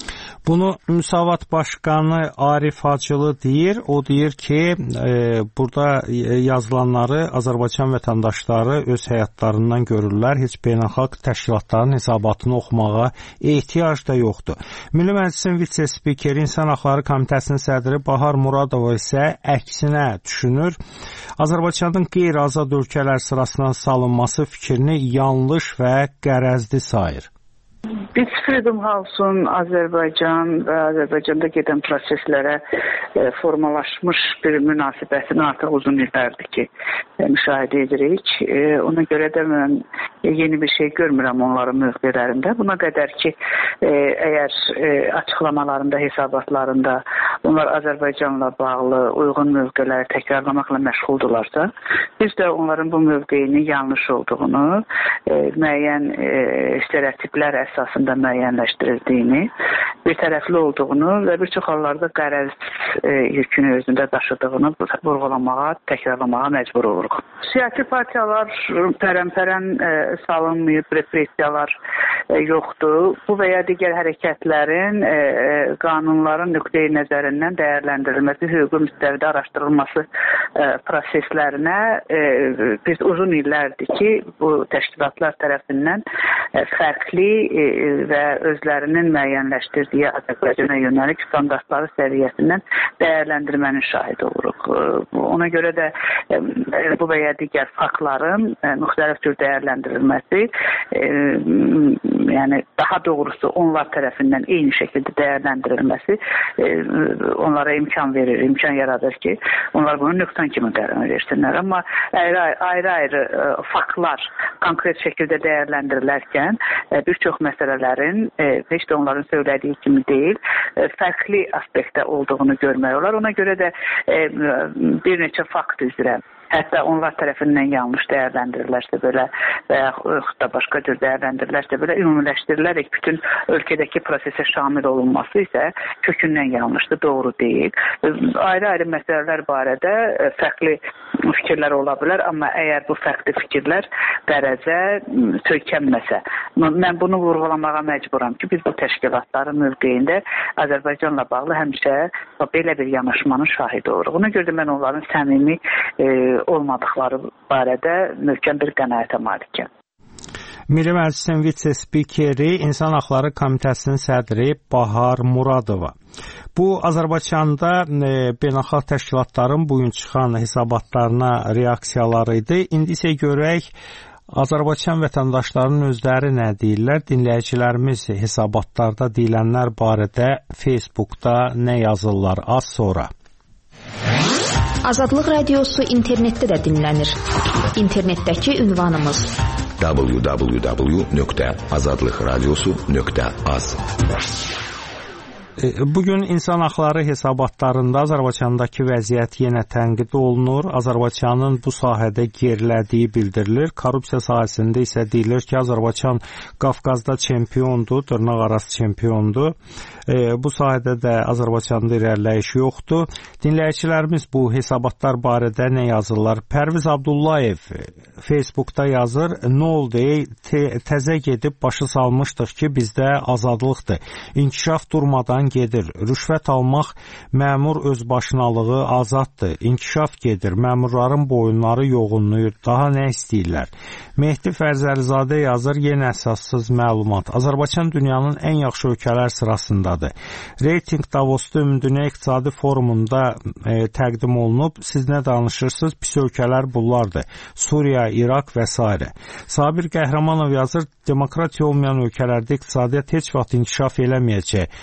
Bunu Müsavat Başqanı Arif Hacılı deyir. O deyir ki, e, burada yazılanları Azərbaycan vətəndaşları öz həyatlarından görürlər. Heç beynəlxalq təşkilatların hesabatını oxumağa ehtiyac da yoxdur. Milli Məclisin vitse-spikeri İnsan Haqları Komitəsinin sədri Bahar Muradova isə əksinə düşünür. Azərbaycanın qeyri-azad ölkələr sırasına salınması fikrini yanlış və qərəzli sayır. Biz Freedom House-un Azərbaycan və Azərbaycanda gedən proseslərə e, formalaşmış bir münasibətini artıq uzun illərdir ki, e, müşahidə edirik. E, ona görə də mən yeni bir şey görmürəm onların mövqelərində. Buna qədər ki, e, əgər e, açıqlamalarında, hesabatlarında onlar Azərbaycanla bağlı uyğun mövqeləri təkrarlamaqla məşğuldurlarsa, biz də onların bu mövqeyinin yanlış olduğunu, e, müəyyən e, stereotiplər əsasında müəyyənləşdirildiyini, bir tərəfli olduğunu və bir çox hallarda qərəz e, yükünü özündə daşıdığını vurğulamağa, təkrarlamağa məcbur oluruq. Siyasi partiyalar pərən-pərən e, salınmayıb, repressiyalar e, yoxdur. Bu və ya digər hərəkətlərin e, qanunların nöqteyi nəzərindən dəyərləndirilməsi, hüquqi müstəvidə araşdırılması e, proseslərinə e, biz uzun illərdir ki, bu təşkilatlar tərəfindən e, fərqli e, və özlərinin müəyyənləşdirdiyi Azərbaycana yönəlik standartları səviyyəsindən dəyərləndirmənin şahidi oluruq. Ona görə də e, bu və ya digər faktların e, müxtəlif tür dəyərləndirilməsi, e, yəni daha doğrusu onlar tərəfindən eyni şəkildə dəyərləndirilməsi e, onlara imkan verir, imkan yaradır ki, onlar bunu nöqsan kimi qərar versinlər. Amma ayrı-ayrı e, faktlar konkret şəkildə dəyərləndirilərkən e, bir çox məsələlərin e, heç də onların söylədiyi kimi deyil, e, fərqli aspektdə olduğunu görmək olar. Ona görə də e, bir neçə fakt üzrə, hətta onlar tərəfindən yanlış dəyərləndirilərsə belə və yaxud da başqa cür dəyərləndirilərsə belə ümumiləşdirilərək bütün ölkədəki prosesə şamil olunması isə kökündən yanlışdır, doğru deyil. Ayrı-ayrı məsələlər barədə fərqli fikirlər ola bilər, amma əgər bu fərqli fikirlər qərəzə söykənməsə, mən bunu vurğulamağa məcburam ki, biz bu təşkilatların mövqeyində Azərbaycanla bağlı həmişə belə bir yanaşmanın şahidi oluruq. Ona görə də mən onların səmimi e, olmadıqları barədə möhkəm bir qənaətə malikəm. Milli Məclisin vitse-spikeri İnsan Haqları Komitəsinin sədri Bahar Muradova. Bu, Azərbaycanda e, beynəlxalq təşkilatların bugün çıxan hesabatlarına reaksiyaları idi. İndi isə görək, Azərbaycan vətəndaşlarının özləri nə deyirlər? Dinləyicilərimiz hesabatlarda deyilənlər barədə Facebookda nə yazırlar? Az sonra. Azadlıq Radiosu internetdə də dinlənir. İnternetdəki ünvanımız w w w nöqtə azadlıq radiosu nöqtə az. Bugün insan haqları hesabatlarında Azərbaycandakı vəziyyət yenə tənqid olunur. Azərbaycanın bu sahədə gerilədiyi bildirilir. Korrupsiya sahəsində isə deyilir ki, Azərbaycan Qafqazda çempiondur, dırnaqarası çempiondur. E, bu sahədə də Azərbaycanda irəliləyiş yoxdur. Dinləyicilərimiz bu hesabatlar barədə nə yazırlar? Pərviz Abdullayev Facebookda yazır, nə oldu? Te, təzə gedib başı salmışdıq ki, bizdə azadlıqdır. İnkişaf durmadan gedir. Rüşvət almaq məmur özbaşınalığı azaddır. İnkişaf gedir. Məmurların boyunları yoğunlayır. Daha nə istəyirlər? Mehdi Fərzəlizadə yazır, yenə əsassız məlumat. Azərbaycan dünyanın ən yaxşı ölkələr sırasındadır. Reyting Davosda Ümumdünya İqtisadi Forumunda e, təqdim olunub. Siz nə danışırsınız? Pis ölkələr bunlardır. Suriya, İraq və s. Sabir Qəhrəmanov yazır, demokratiya olmayan ölkələrdə iqtisadiyyat heç vaxt inkişaf eləməyəcək. E,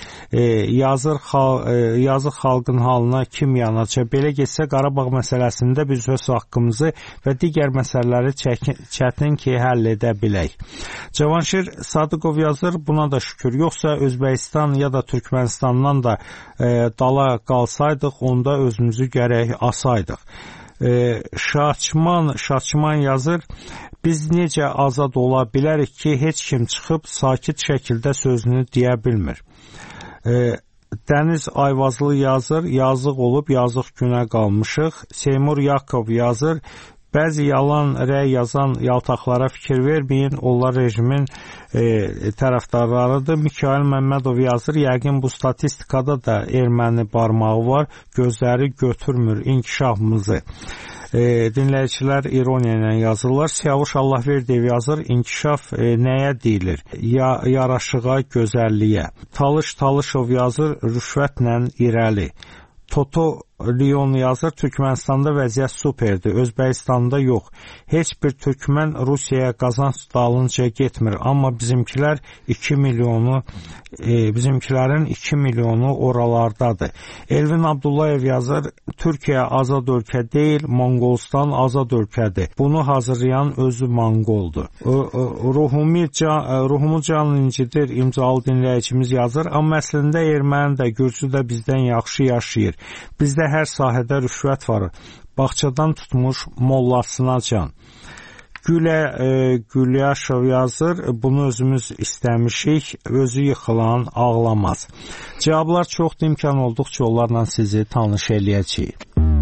yazır xal, e, yazıq xalqın halına kim yanacaq? Belə getsə Qarabağ məsələsində biz öz haqqımızı və digər məsələləri çəkin, çətin ki, həll edə bilək. Cavanşir Sadıqov yazır, buna da şükür. Yoxsa Özbəkistan ya da Türkmenistandan da e, dala qalsaydıq, onda özümüzü gərək asaydıq. E, Şaçman, Şaçman yazır, biz necə azad ola bilərik ki, heç kim çıxıb sakit şəkildə sözünü deyə bilmir. E, Dəniz Ayvazlı yazır, yazıq olub yazıq günə qalmışıq. Seymur Yakov yazır, bəzi yalan rəy yazan yaltaqlara fikir verməyin, onlar rejimin e, tərəfdarlarıdır. Mikail Məmmədov yazır, yəqin bu statistikada da erməni barmağı var, gözləri götürmür inkişafımızı. E, dinləyicilər ironiya ilə yazırlar. Siyavuş Allahverdiyev yazır, inkişaf e, nəyə deyilir? Ya, yaraşığa, gözəlliyə. Talış Talışov yazır, rüşvətlə irəli. Toto Leon yazır, Türkmenistanda vəziyyət superdir, Özbəkistanda yox. Heç bir türkmən Rusiyaya qazanc dalınca getmir, amma bizimkilər iki milyonu e, bizimkilərin iki milyonu oralardadır. Elvin Abdullayev yazır, Türkiyə azad ölkə deyil, Monqolistan azad ölkədir. Bunu hazırlayan özü Monqoldur. Ruhumu can, ruhumu can incidir, imzalı dinləyicimiz yazır, amma əslində erməni də, gürcü də bizdən yaxşı yaşayır. Bizdə hər sahədə rüşvət var. Bağçadan tutmuş mollasına can. Gülə e, Gülyaşov yazır, bunu özümüz istəmişik, özü yıxılan ağlamaz. Cavablar çoxdur, imkan olduqca onlarla sizi tanış eləyəcəyik.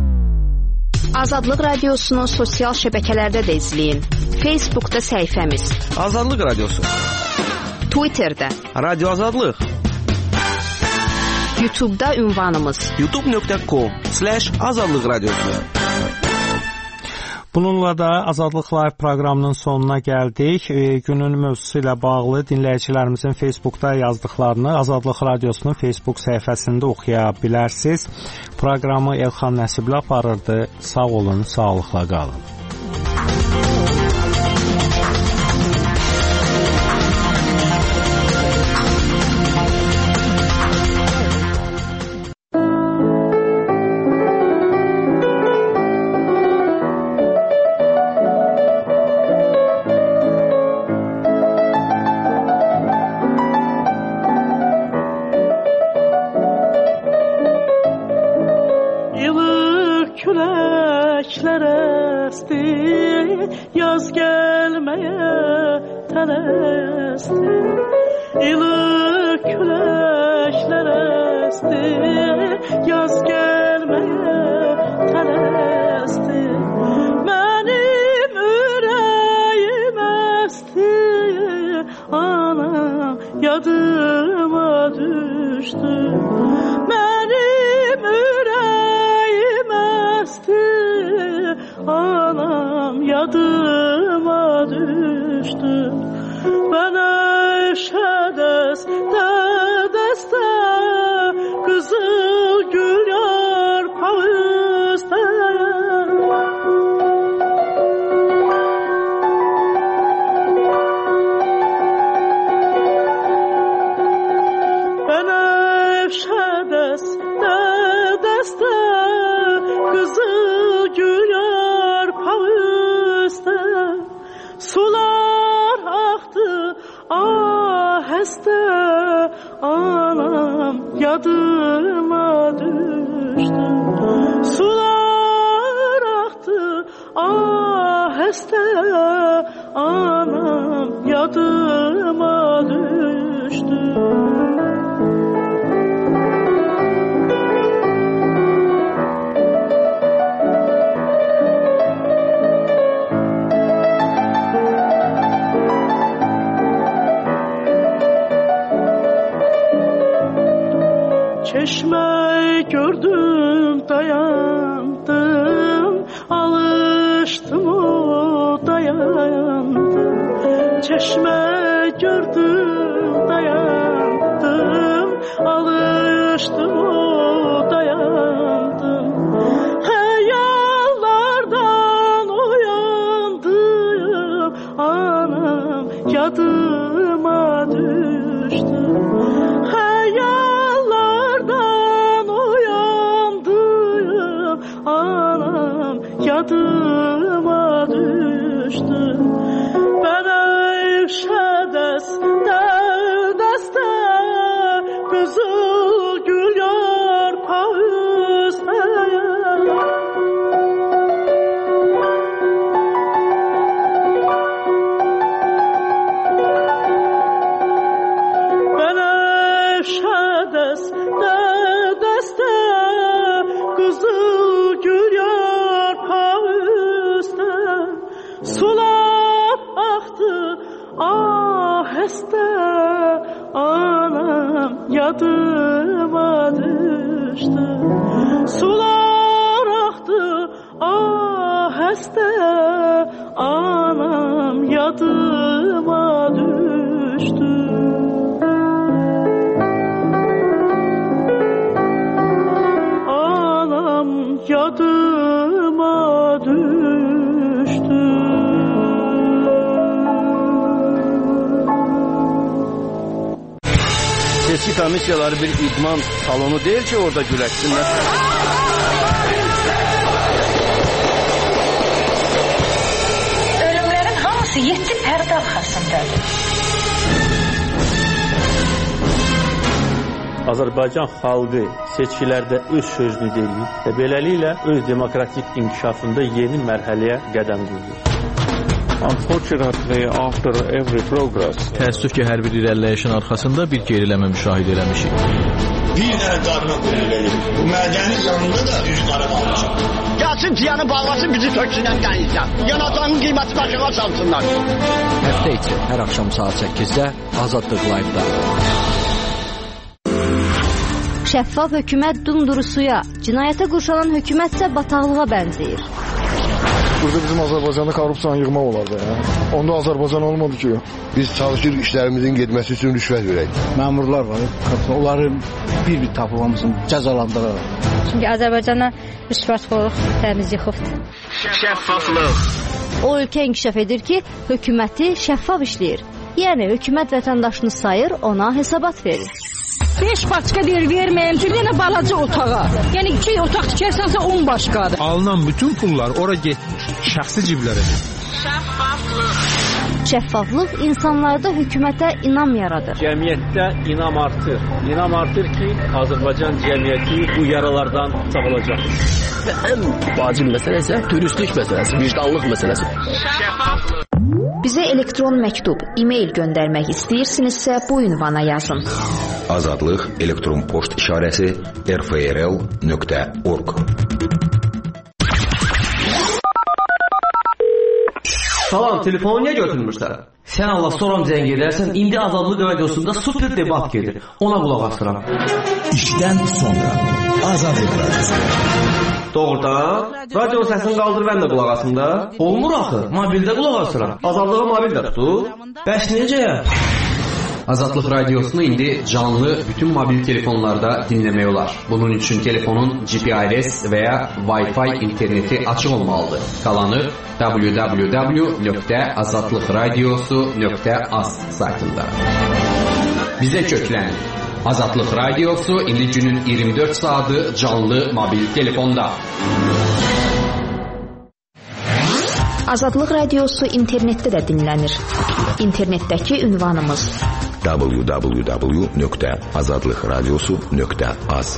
Azadlıq Radiosunu sosial şəbəkələrdə də izləyin. Facebookda səhifəmiz Azadlıq Radiosu, Twitterdə Radio Azadlıq, YouTube'da ünvanımız youtube nöqtə com slash azadlıq radiosu. Bununla da Azadlıq Live proqramının sonuna gəldik. E, günün mövzusu ilə bağlı dinləyicilərimizin Facebookda yazdıqlarını Azadlıq Radiosunun Facebook səhifəsində oxuya bilərsiniz. Proqramı Elxan Nəsibli aparırdı. Sağ olun, sağlıqla qalın. Yaz gelmeye telesti, ilık güneşler esti. Yaz gelmeye telesti, benim yüreğim esti. Anam yadıma düştü, benim yüreğim esti. Anam yadıma düştü. Ben eşedes de deste, kızıl gül yarpağı üstte. Ben eşedes de deste, kızıl gül sular aktı aheste. Anam yadıma düştü. Sular aktı aheste. Anam yadıma düştü. Çeşme gördüm dayandım, alıştım o dayandım. Çeşme gördüm dayandım, alıştım o dayandım. Hayallardan uyandım, anam yadıma düştü. Hayaller yadıma düştü. Benevşe deste deste kızıl gül yarpağı üsteye. Sular aktı aheste, anam yadıma düştü. Sular aktı aheste, anam yadıma düştü. Anam yadıma düştü. Seçki komissiyaları bir idman salonu değil ki orada güləşsinlər. Ölümlərin hamısı yedi pərdə arxasındadır. Azərbaycan xalqı seçkilərdə öz sözünü deyir və beləliklə öz demokratik inkişafında yeni mərhələyə qədəm qoyur. Unfortunately, after every progress, təəssüf ki, hər bir irəliləyişin arxasında bir geriləmə müşahidə eləmişik. Bir dənə qarına qoyulur. Bu mədənin yanında da üç qarı qalmışam. Gəlsin tiyanı bağlasın, bizi töksünən qəyizdən. Yanacağının qiyməti başına salsınlar. Həftə içi hər axşam saat səkkizdə Azadlıq Live-da. Şəffaf hökumət dumdurusuya, cinayətə qurşanan hökumət isə bataqlığa bənzəyir. Burada bizim Azərbaycanda korrupsiyanı yığmaq olardı. Ya. Onda Azərbaycan olmadı ki. Biz çalışırıq işlərimizin getməsi üçün rüşvət verək. Məmurlar var, onları bir-bir tapılmasın, cəzalandırırlar. Çünki Azərbaycana rüşvətxorluq təmiz yıxıbdır. Şəffaflıq. O ölkə inkişaf edir ki, hökuməti şəffaf işləyir. Yəni, hökumət vətəndaşını sayır, ona hesabat verir. beş başqa bir verməyim ki, bir dənə balaca otağa. Yəni iki otaq tikərsənsə on başqadır. Alınan bütün pullar ora getmir, şəxsi ciblərə. Şəffaflıq. Şəffaflıq insanlarda hökumətə inam yaradır. Cəmiyyətdə inam artır. İnam artır ki, Azərbaycan cəmiyyəti bu yaralardan sağalacaq. Və ən vacib məsələ isə dürüstlük məsələsi, vicdanlıq məsələsi. Şəffaflıq. Bizə elektron məktub, e-mail göndərmək istəyirsinizsə bu ünvana yazın. Azadlıq elektron poçt işarəsi r f r l nöqtə org. Salam, telefonu niyə götürmüşlər? Sən Allah soram zəng edərsən, indi Azadlıq radiosunda super debat gedir. Ona qulaq asıram. İşdən sonra Azadlıq radiosu. Doğrudan, radio səsini qaldır, mən də qulaq asım da. Olmur axı, mobildə qulaq asıram. Azadlığı mobildə tutur. Bəs necə? Azadlıq radiosunu indi canlı bütün mobil telefonlarda dinləmək olar. Bunun üçün telefonun G P R S və ya Wi-Fi interneti açıq olmalıdır. Qalanı w w w nöqtə azadlıq radiosu nöqtə az saytında. Bizə köklənin. Azadlıq radiosu indi günün iyirmi dörd saatı canlı mobil telefonda. Azadlıq radiosu internetdə də dinlənir. İnternetdəki ünvanımız w w w nöqtə azadlıq radiosu nöqtə az.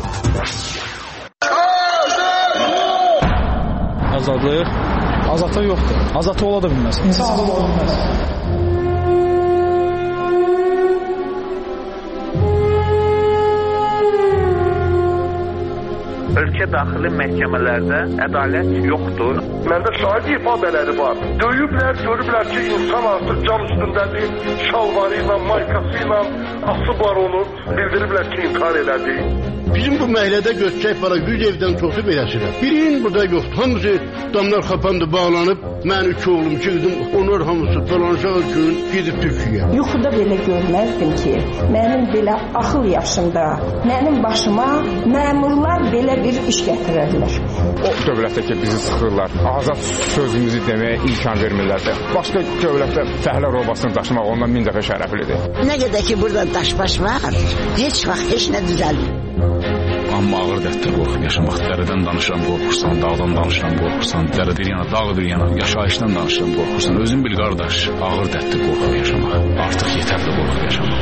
Azadlıq azadlıq yoxdur. Azadlıq ola da bilməz. İnsan azad ola bilməz. Ölkə daxili məhkəmələrdə ədalət yoxdur. Məndə şahid ifadələri var. Döyüblər, görüblər ki, insan artıq cam üstündədir, şalvarı ilə, maykası ilə asıb var onu, bildiriblər ki, intihar elədi. Bizim bu məhəllədə göstərək var, yüz evdən çoxu beləsirəm. Birinin burada yoxdur. Hamısı damlar xapandı, bağlanıb. Mən üç oğlum, iki qızım, onlar hamısı falanşağı gün gedib Türkiyə. Yuxuda belə görməzdim ki, mənim belə axıl yaşımda, mənim başıma məmurlar belə bir iş gətirirlər. O dövlətdə ki, bizi sıxırlar, azad sözümüzü deməyə imkan vermirlər. Başqa dövlətdə fəhlə robasını daşımaq ondan min dəfə şərəflidir. Nə qədər ki, burada daşbaş var, heç vaxt heç nə düzəlmir. Amma ağır dərddə qorxub yaşamaq. Dərədən danışıram, qorxursan, dağdan danışıram, qorxursan, dərə bir yana, dağ bir yana, yaşayışdan danışıram, qorxursan. Özün bil qardaş, ağır dərddə qorxub yaşamaq. Artıq yetərli qorxub yaşamaq.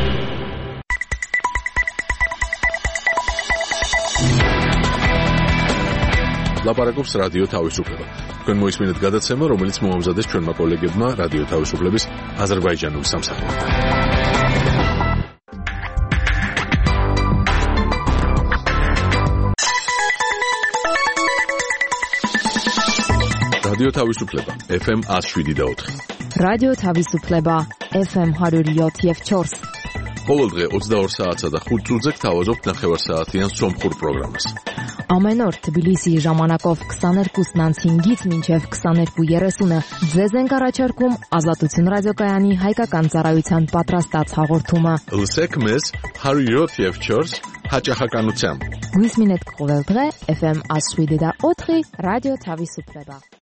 ლაპარაკობს რადიო თავისუფლება. თქვენ მოისმინეთ გადაცემა, რომელიც მოამზადეს ჩვენმა კოლეგებმა რადიო თავისუფლების აზერბაიჯანული სამსახურიდან. რადიო თავისუფლება ეფ ემ one oh seven და four. რადიო თავისუფლება ეფ ემ one oh seven და four. ყოველდღე ოცდაორ საათსა და ხუთ წუთზე გთავაზობთ ნახევარსაათიან სომხურ პროგრამას. Ամեն օր Թբիլիսիի ժամանակով twenty-two-ից five-ից մինչև twenty-two thirty-ը ձեզ ենք առաջարկում Ազատություն ռադիոկայանի հայկական ծառայության պատրաստած հաղորդումը։ Լսեք մեզ one oh seven და four հաճախականությամբ։ Գույսմինետ կողել դրե էֆ էմ one oh seven და four ռադիո Թավիսուպլեբա։